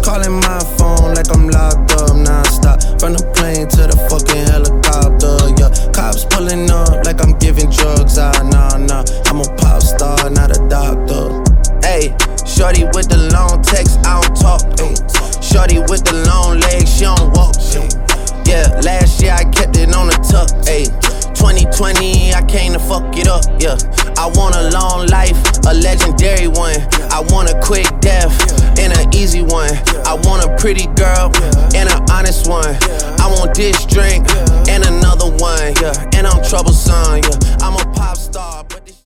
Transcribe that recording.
Calling my phone like I'm locked up non-stop. From the plane to the fucking helicopter, yeah. Cops pulling up like I'm giving drugs, nah. I'm a pop star, not a doctor. Ayy, shorty with the long text, I don't talk. Ayy, shorty with the long legs, she don't walk. Yeah, last year I kept it on the tuck. Ayy, 2020 I came to fuck it up. Yeah, I want a long life, a legendary one. I want a quick death and an easy one. I want a pretty girl and an honest one. I want this drink and another one. Yeah, and I'm troublesome. Yeah, I'm a pop star.